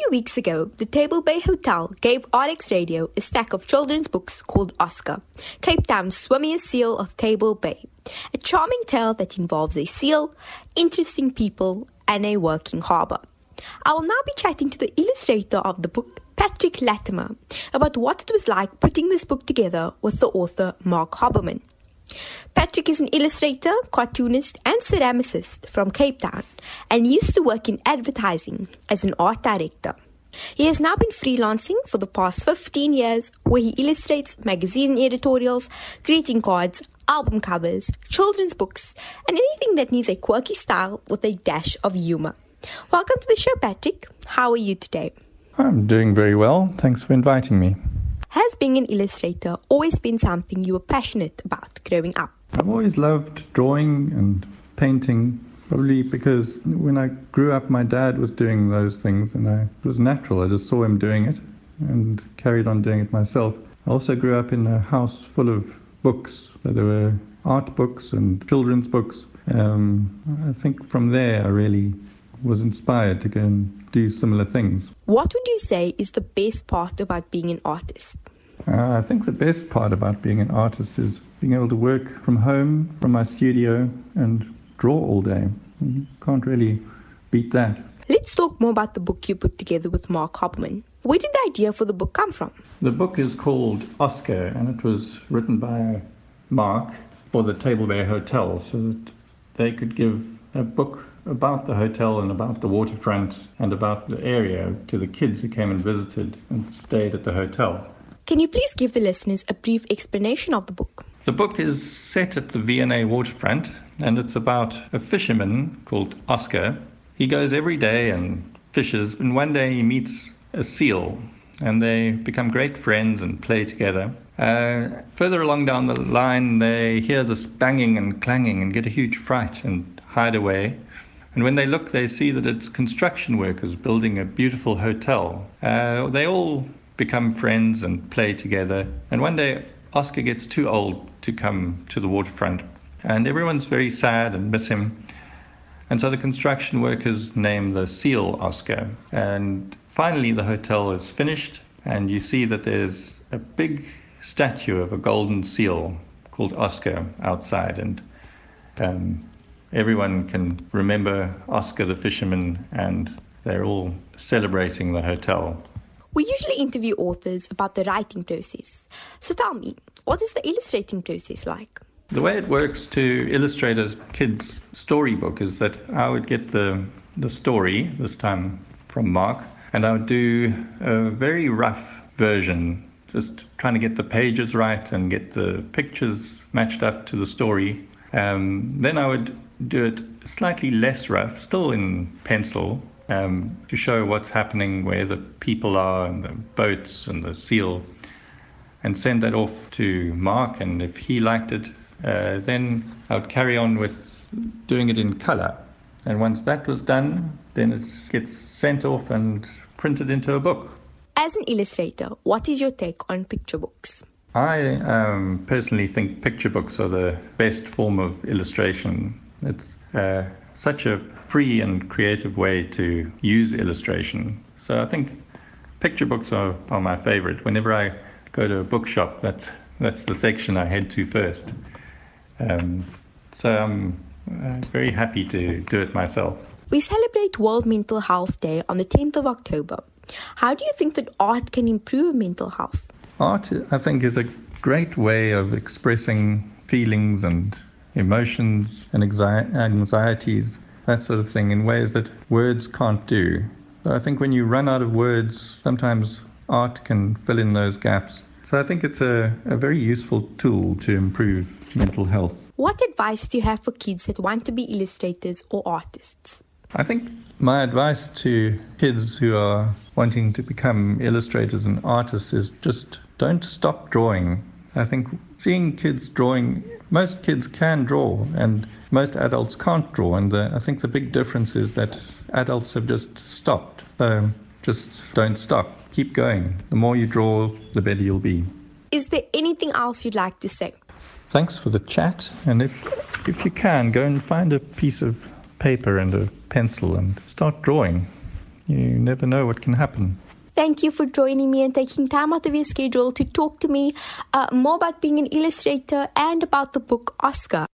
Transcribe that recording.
weeks ago, the Table Bay Hotel gave RX Radio a stack of children's books called Oscar, Cape Town's swimmiest seal of Table Bay. A charming tale that involves a seal, interesting people, and a working harbour. I will now be chatting to the illustrator of the book, Patrick Latimer, about what it was like putting this book together with the author Mark Hoberman. Patrick is an illustrator, cartoonist, and ceramicist from Cape Town and used to work in advertising as an art director. He has now been freelancing for the past 15 years, where he illustrates magazine editorials, greeting cards, album covers, children's books, and anything that needs a quirky style with a dash of humour. Welcome to the show, Patrick. How are you today? I'm doing very well. Thanks for inviting me. Has being an illustrator always been something you were passionate about growing up? I've always loved drawing and painting, probably because when I grew up, my dad was doing those things, and it was natural. I just saw him doing it and carried on doing it myself. I also grew up in a house full of books. So there were art books and children's books. I think from there I really was inspired to go and do similar things. What would you say is the best part about being an artist? I think the best part about being an artist is being able to work from home, from my studio, and draw all day. You can't really beat that. Let's talk more about the book you put together with Mark Hoberman. Where did the idea for the book come from? The book is called Oscar, and it was written by Mark for the Table Bay Hotel, so that they could give a book about the hotel and about the waterfront and about the area to the kids who came and visited and stayed at the hotel. Can you please give the listeners a brief explanation of the book? The book is set at the V&A waterfront, and it's about a fisherman called Oscar. He goes every day and fishes, and one day he meets a seal, and they become great friends and play together. Further along down the line, they hear this banging and clanging and get a huge fright and hide away. And when they look, they see that it's construction workers building a beautiful hotel. They all become friends and play together. And one day, Oscar gets too old to come to the waterfront. And everyone's very sad and miss him. And so the construction workers name the seal Oscar. And finally, the hotel is finished. And you see that there's a big statue of a golden seal called Oscar outside. And everyone can remember Oscar the fisherman, and they're all celebrating the hotel. We usually interview authors about the writing process. So tell me, what is the illustrating process like? The way it works to illustrate a kid's storybook is that I would get the story, this time from Mark, and I would do a very rough version, just trying to get the pages right and get the pictures matched up to the story. Then I would do it slightly less rough, still in pencil, to show what's happening, where the people are and the boats and the seal, and send that off to Mark. And if he liked it, then I would carry on with doing it in color. And once that was done, then it gets sent off and printed into a book. As an illustrator, what is your take on picture books? I personally think picture books are the best form of illustration. It's such a free and creative way to use illustration. So I think picture books are my favorite. Whenever I go to a bookshop, that's the section I head to first. So I'm very happy to do it myself. We celebrate World Mental Health Day on the 10th of October. How do you think that art can improve mental health? Art, I think, is a great way of expressing feelings and emotions and anxieties, that sort of thing, in ways that words can't do. So I think when you run out of words, sometimes art can fill in those gaps. So I think it's a very useful tool to improve mental health. What advice do you have for kids that want to be illustrators or artists? I think my advice to kids who are wanting to become illustrators and artists is just don't stop drawing. I think seeing kids drawing, most kids can draw and most adults can't draw. And I think the big difference is that adults have just stopped. So just don't stop. Keep going. The more you draw, the better you'll be. Is there anything else you'd like to say? Thanks for the chat. And if you can, go and find a piece of paper and a pencil and start drawing. You never know what can happen. Thank you for joining me and taking time out of your schedule to talk to me more about being an illustrator and about the book Oscar.